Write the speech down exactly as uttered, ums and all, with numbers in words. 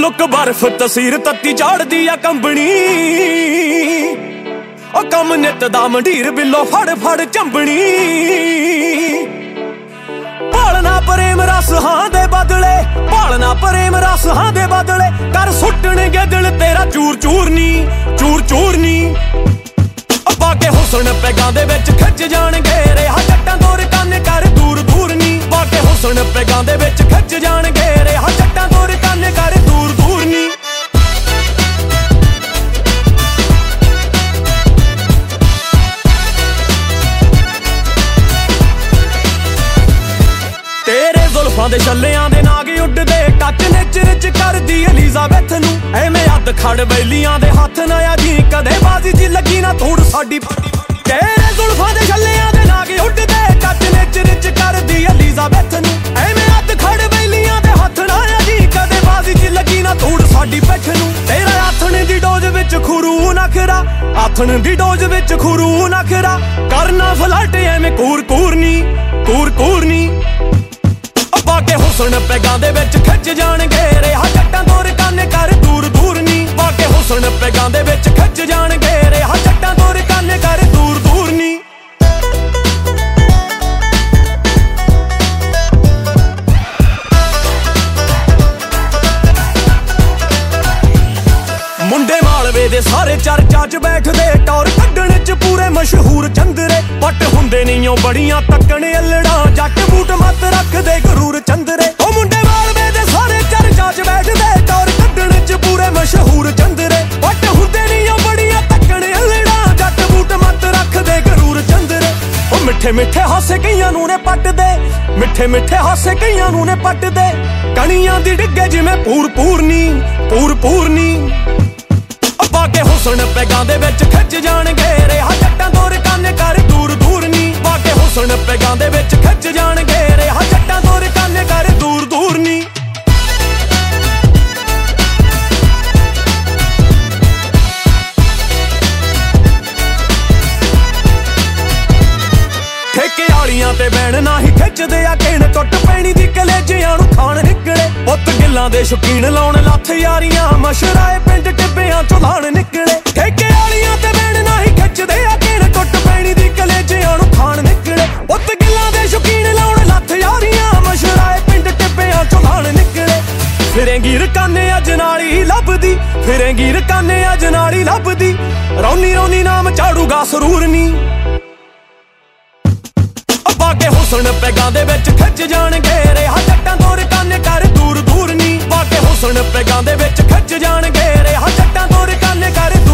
look बर्फ तसीर तत्ती झाड़दी आ कंबनी ओ कम नित दा मंडीर बिलो फड़ फड़ चंबनी भालना प्रेम रस हां दे बदले भालना प्रेम रस हां दे बदले कर सुट्टणगे दिल तेरा चूर चूर नी चूर चूर नी बाके हुसन पैगां दे विच खिच जाणगे रेहा जट्टां तोर काने कर दूर दूर नी बाके हुसन पैगां दे विच खिच जाणगे रेहा जट्टां तोर काने कर दूर दूर नी तेरे जुल्फां दे छल्लियां दे नाग उड्डदे टच नेचर च करदी एलिजाबेथ नूं एवें अद खड़ बैलियां दे हत्थ ना आ जी कदे बाजी जी लगी ना तोड़ साडी तेरे जुल्फां दे छल्लियां दे नाग उड्डदे टच नेचर च करदी एलिजाबेथ नूं एवें अद खड़ बैलियां दे हत्थ ना आ जी कदे बाजी जी लगी ना तोड़ साडी पिठ नूं तेरा आथण दी डोज विच खुरू नखरा आथण दी डोज विच खुरू नखरा करना फ्लट एवें कूर कूर नी कूर कूर नी बाके हुसन पैगां दे विच खिच जाणगे रेहा जट्टां तोर काने कर दूर दूर नी बाके हुसन पैगां दे विच खिच जाणगे रेहा जट्टां तोर काने कर दूर दूर नी मुंडे मालवे दे सारे चर्चा च बैठदे टौर कड्डण च पूरे मशहूर चंदरे पट हुंदे नी ओ बड़ियां तक्कण अल्लड़ां जट बूट मत रखदे गरूर चंदरे ओ मुंडे मालवे दे सारे चर्चा च बैठदे टौर कड्डण च पूरे मशहूर चंदरे पट हुंदे नी ओ बड़ियां तक्कण अल्लड़ां जट बूट मत रखदे गरूर चंदरे ओ मिठे मिठे हासे कईयां नूं ने पटदे मिठे मिठे हासे कईयां नूं ने पटदे कणियां दी डिग्गे जिवें पूर पूर नी पूर पूर नी बाके हुसन पैगां दे विच खिच जाणगे रेहा जट्टां तोर काने कर दूर दूर नी बाके हुसन पैगां दे विच खिच जाणगे रेहा जट्टां तोर काने कर दूर दूर नी ठेके वालियां ते बैण ना ही खिचदे आ किण टुट पैणी दी कलेजियां नूं खाण निकले पुੱਤ गिल्लां दे शौकीन लाउण लत्थ यारियां मशराए पिंड टिब्बियां चों लाण निकले ठेके वालियां ते बैण ना ही खिचदे आ किण टुट पैणी दी कलेजियां नूं खाण निकले पुੱਤ गिल्लां दे शौकीन लाउण लत्थ यारियां मशराए पिंड टिब्बियां चों लाण निकले फिरेंगी रकाने अज नाली लभदी फिरेंगी रकाने अज नाली लभदी रौनी रौनी नाम झाड़ूगा सरूर नी बाके हुसन पैगां दे विच खिच जाणगे रेहा जट्टां तोर काने कर दूर दूर नी बाके हुसन पैगां दे विच खिच जाणगे रेहा जट्टां तोर काने कर